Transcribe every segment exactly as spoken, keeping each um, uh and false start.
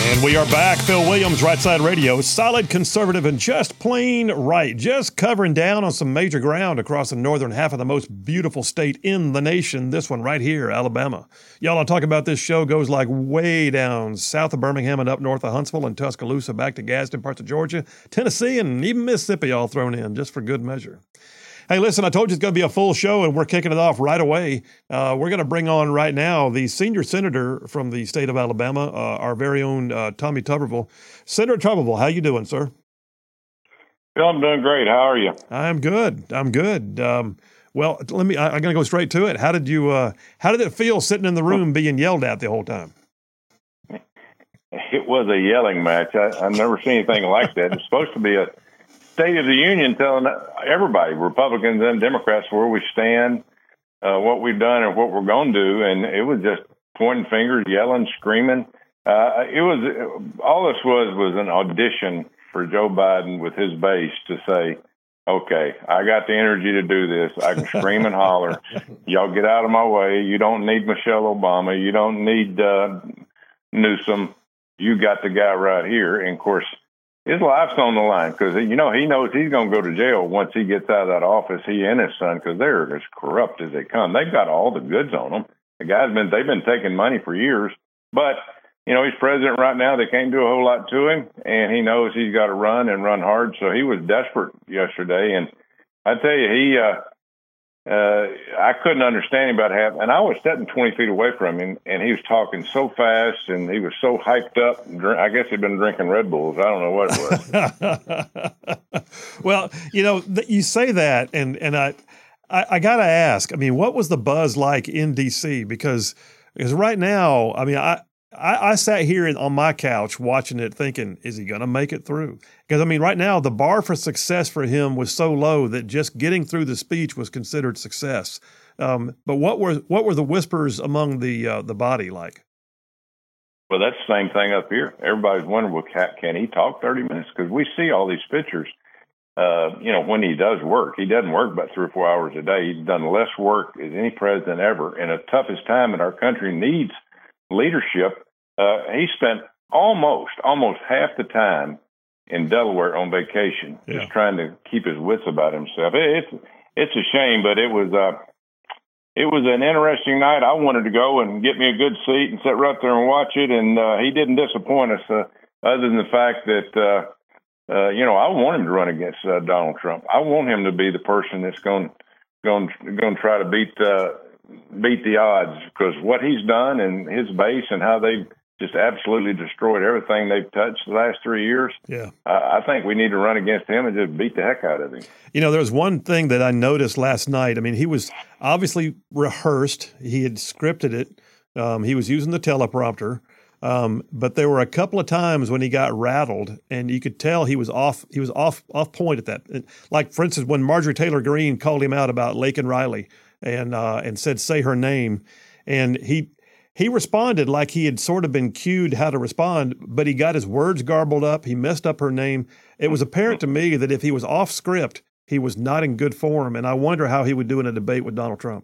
And we are back. Phil Williams, Right Side Radio. Solid conservative and just plain right. Just covering down on some major ground across the northern half of the most beautiful state in the nation. This one right here, Alabama. Y'all, I'll talk about this show goes like way down south of Birmingham and up north of Huntsville and Tuscaloosa, back to Gadsden, parts of Georgia, Tennessee, and even Mississippi all thrown in just for good measure. Hey, listen, I told you it's going to be a full show, and we're kicking it off right away. Uh, we're going to bring on right now the senior senator from the state of Alabama, uh, our very own uh, Tommy Tuberville. Senator Tuberville, how you doing, sir? Phil, I'm doing great. How are you? I'm good. I'm good. Um, well, let me. I, I'm going to go straight to it. How did you? Uh, how did it feel sitting in the room being yelled at the whole time? It was a yelling match. I, I've never seen anything like that. It's supposed to be a State of the Union telling everybody, Republicans and Democrats, where we stand, uh, what we've done and what we're going to do. And it was just pointing fingers, yelling, screaming. Uh, it was all this was was an audition for Joe Biden with his base to say, okay, I got the energy to do this. I can scream and holler. Y'all get out of my way. You don't need Michelle Obama. You don't need uh, Newsom. You got the guy right here. And, of course, his life's on the line because, you know, he knows he's going to go to jail once he gets out of that office, he and his son, because they're as corrupt as they come. They've got all the goods on them. The guy's been, they've been taking money for years. But, you know, he's president right now. They can't do a whole lot to him, and he knows he's got to run and run hard. So he was desperate yesterday. And I tell you, he, uh, uh, I couldn't understand him about half. And I was sitting twenty feet away from him, and he was talking so fast, and he was so hyped up. I guess he'd been drinking Red Bulls. I don't know what it was. Well, you know, you say that, and and I, I, I got to ask. I mean, what was the buzz like in D C? Because because right now, I mean, I. I, I sat here on my couch watching it thinking, is he going to make it through? Because, I mean, right now, the bar for success for him was so low that just getting through the speech was considered success. Um, but what were what were the whispers among the uh, the body like? Well, that's the same thing up here. Everybody's wondering, well, can, can he talk thirty minutes? Because we see all these pictures, uh, you know, when he does work. He doesn't work about three or four hours a day. He's done less work as any president ever. In the toughest time that our country needs leadership, uh, he spent almost, almost half the time in Delaware on vacation, yeah. just trying to keep his wits about himself. It, it's it's a shame, but it was uh, it was an interesting night. I wanted to go and get me a good seat and sit right there and watch it, and uh, he didn't disappoint us, uh, other than the fact that, uh, uh, you know, I want him to run against uh, Donald Trump. I want him to be the person that's going going going to try to beat uh, beat the odds, because what he's done and his base and how they've just absolutely destroyed everything they've touched the last three years. Yeah, uh, I think we need to run against him and just beat the heck out of him. You know, there was one thing that I noticed last night. I mean, he was obviously rehearsed. He had scripted it. Um, he was using the teleprompter. Um, but there were a couple of times when he got rattled, and you could tell he was off. He was off off point at that. Like, for instance, when Marjorie Taylor Greene called him out about Laken Riley and uh, and said, "Say her name," and he. He responded like he had sort of been cued how to respond, but he got his words garbled up. He messed up her name. It was apparent to me that if he was off script, he was not in good form, and I wonder how he would do in a debate with Donald Trump.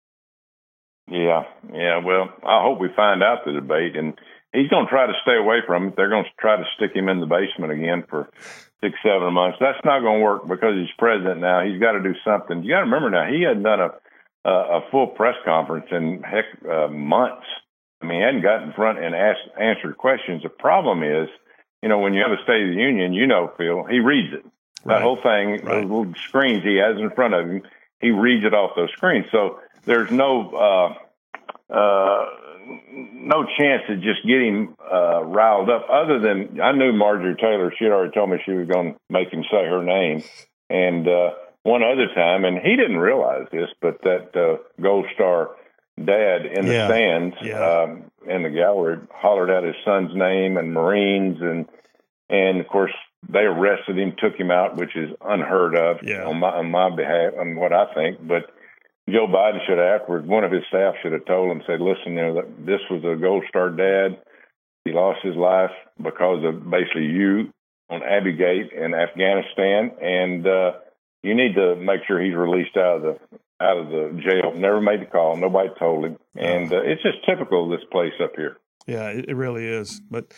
Yeah, yeah. Well, I hope we find out the debate, and he's going to try to stay away from it. They're going to try to stick him in the basement again for six, seven months. That's not going to work because he's president now. He's got to do something. You got to remember now, he hadn't done a a, a full press conference in heck uh, months. I mean, he hadn't gotten in front and asked, answered questions. The problem is, you know, when you have a State of the Union, you know, Phil, he reads it. Right. That whole thing, right. Those little screens he has in front of him, he reads it off those screens. So there's no uh, uh, no chance to just get him uh, riled up. Other than I knew Marjorie Taylor, she had already told me she was going to make him say her name. And uh, one other time, and he didn't realize this, but that uh, Gold Star dad in the yeah. stands yeah. um, in the gallery hollered out his son's name and Marines, and and of course they arrested him, took him out, which is unheard of yeah. on my on my behalf, on what I think. But Joe Biden should have afterwards, one of his staff should have told him, said, "Listen, you know, that this was a Gold Star dad. He lost his life because of basically you on Abbey Gate in Afghanistan, and uh, you need to make sure he's released out of the." out of the jail. Never made the call. Nobody told him. And uh, it's just typical of this place up here. Yeah, it, it really is. But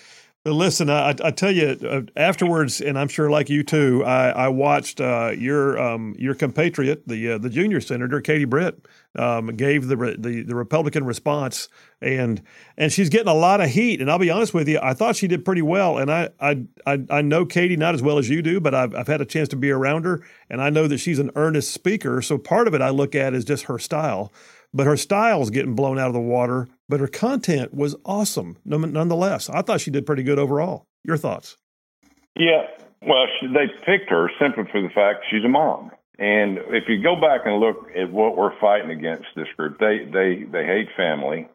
But listen, I, I tell you, uh, afterwards, and I'm sure like you too, I, I watched uh, your um, your compatriot, the uh, the junior senator Katie Britt, um, gave the, the the Republican response, and and she's getting a lot of heat. And I'll be honest with you, I thought she did pretty well. And I I I, I know Katie not as well as you do, but I've I've had a chance to be around her, and I know that she's an earnest speaker. So part of it I look at is just her style. But her style's getting blown out of the water, but her content was awesome nonetheless. I thought she did pretty good overall. Your thoughts? Yeah, well, she, they picked her simply for the fact she's a mom. And if you go back and look at what we're fighting against, this group, they they, they hate family.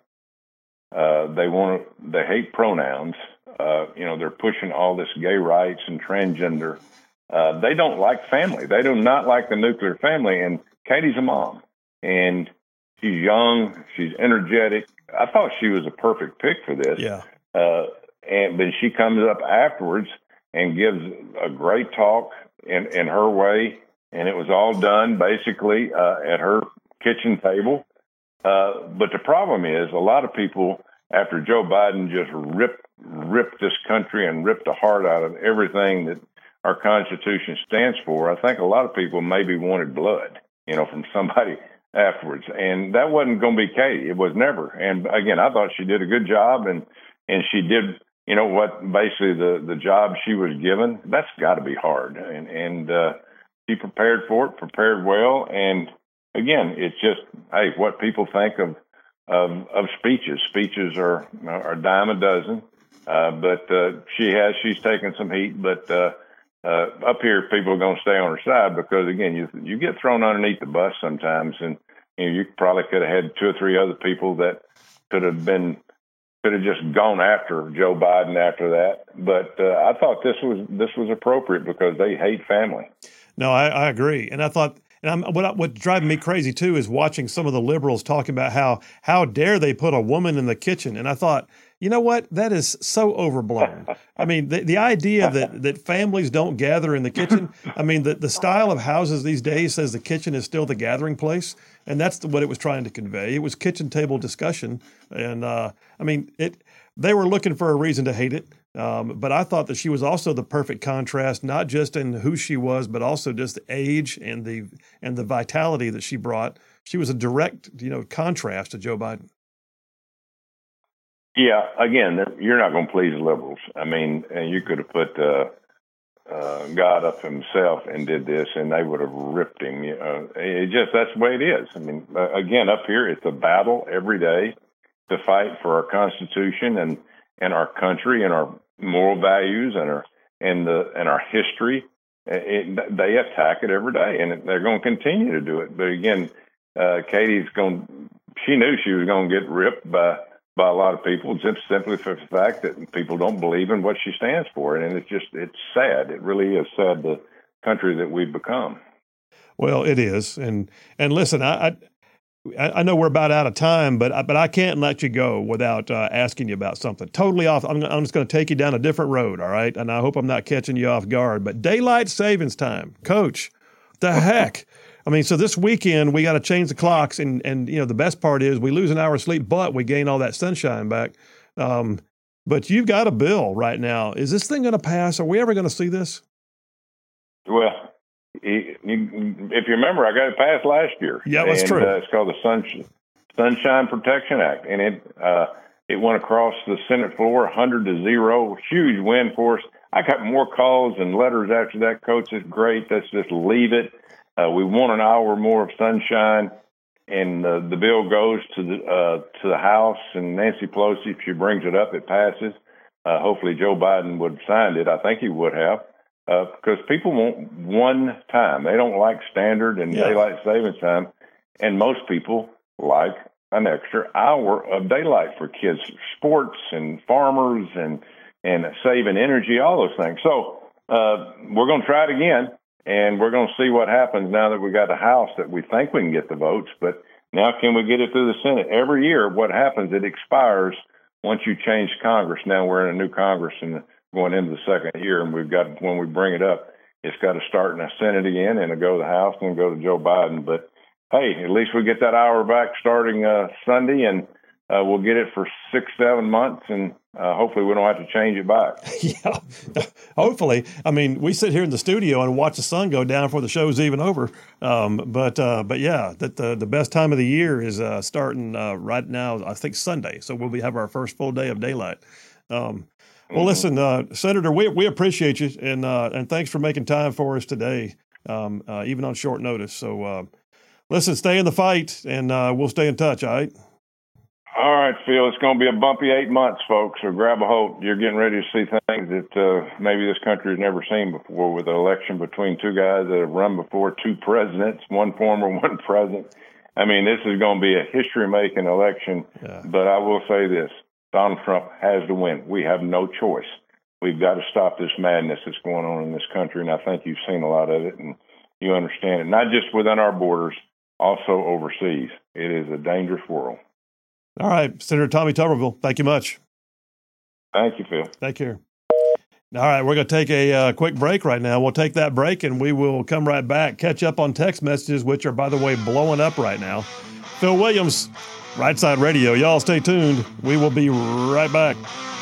Uh, they want they hate pronouns. Uh, you know, they're pushing all this gay rights and transgender. Uh, they don't like family. They do not like the nuclear family. And Katie's a mom. And she's young. She's energetic. I thought she was a perfect pick for this. Yeah. Uh, and but she comes up afterwards and gives a great talk in, in her way, and it was all done basically uh, at her kitchen table. Uh, but the problem is, a lot of people, after Joe Biden just ripped ripped this country and ripped the heart out of everything that our Constitution stands for, I think a lot of people maybe wanted blood, you know, from somebody afterwards. And that wasn't going to be Katie. It was never. And again, I thought she did a good job, and, and she did, you know, what basically the, the job she was given. That's got to be hard. And, and uh, she prepared for it, prepared well. And again, it's just, hey, what people think of, of, of speeches. Speeches are, are a dime a dozen. Uh, but uh, she has, she's taken some heat, but uh, uh, up here, people are going to stay on her side because, again, you you get thrown underneath the bus sometimes, and you know, you probably could have had two or three other people that could have been could have just gone after Joe Biden after that. But uh, I thought this was this was appropriate because they hate family. No, I, I agree, and I thought. And I'm, what what driving me crazy too is watching some of the liberals talking about how how dare they put a woman in the kitchen, and I thought, you know what, that is so overblown. I mean, the the idea that that families don't gather in the kitchen. I mean, the the style of houses these days says the kitchen is still the gathering place, and that's the, what it was trying to convey. It was kitchen table discussion, and uh, I mean, it. They were looking for a reason to hate it. Um, but I thought that she was also the perfect contrast, not just in who she was, but also just the age and the and the vitality that she brought. She was a direct, you know, contrast to Joe Biden. Yeah, again, you're not going to please liberals. I mean, and you could have put uh, uh, God up himself and did this, and they would have ripped him. Uh, it just that's the way it is. I mean, uh, again, up here, it's a battle every day to fight for our Constitution and, and our country and our moral values and our and the and our history. It, they attack it every day, and they're going to continue to do it. But again, uh, Katie's going. She knew she was going to get ripped by by a lot of people, just simply for the fact that people don't believe in what she stands for, and it's just it's sad. It really is sad, the country that we've become. Well, it is, and and listen, I. I I know we're about out of time, but I, but I can't let you go without uh, asking you about something totally off. I'm, I'm just going to take you down a different road, all right? And I hope I'm not catching you off guard. But daylight savings time, Coach, the heck? I mean, so this weekend we got to change the clocks, and and you know the best part is we lose an hour of sleep, but we gain all that sunshine back. Um, but you've got a bill right now. Is this thing going to pass? Are we ever going to see this? Well. If you remember, I got it passed last year. Yeah, that's and, true. Uh, it's called the Sunshine, Sunshine Protection Act, and it uh, it went across the Senate floor, one hundred to zero, huge win for us. I got more calls and letters after that. Coach, it's great. Let's just leave it. Uh, we want an hour more of sunshine, and uh, the bill goes to the uh, to the House, and Nancy Pelosi, if she brings it up, it passes. Uh, hopefully, Joe Biden would have signed it. I think he would have. Uh, because people want one time. They don't like standard and yeah. daylight savings time. And most people like an extra hour of daylight for kids, sports and farmers and, and saving energy, all those things. So uh, we're going to try it again, and we're going to see what happens now that we got a House that we think we can get the votes. But now can we get it through the Senate? Every year, what happens, it expires once you change Congress. Now we're in a new Congress, and going into the second year, and we've got, when we bring it up, it's got to start in the Senate again and go to the House and go to Joe Biden. But hey, at least we get that hour back starting uh, Sunday, and uh, we'll get it for six, seven months, and uh, hopefully we don't have to change it back. Yeah, hopefully. I mean, we sit here in the studio and watch the sun go down before the show's even over. Um, but uh, but yeah, that the the best time of the year is uh, starting uh, right now. I think Sunday, so we'll be have our first full day of daylight. Um, well, listen, uh, Senator, we we appreciate you, and uh, and thanks for making time for us today, um, uh, even on short notice. So, uh, listen, stay in the fight, and uh, we'll stay in touch. All right. All right, Phil. It's going to be a bumpy eight months, folks. So grab a hold. You're getting ready to see things that uh, maybe this country has never seen before, with an election between two guys that have run before, two presidents, one former, one present. I mean, this is going to be a history-making election. Yeah. But I will say this. Donald Trump has to win. We have no choice. We've got to stop this madness that's going on in this country, and I think you've seen a lot of it, and you understand it, not just within our borders, also overseas. It is a dangerous world. All right, Senator Tommy Tuberville, thank you much. Thank you, Phil. Take care. All right, we're going to take a uh, quick break right now. We'll take that break, and we will come right back, catch up on text messages, which are, by the way, blowing up right now. Phil Williams, Right Side Radio. Y'all stay tuned. We will be right back.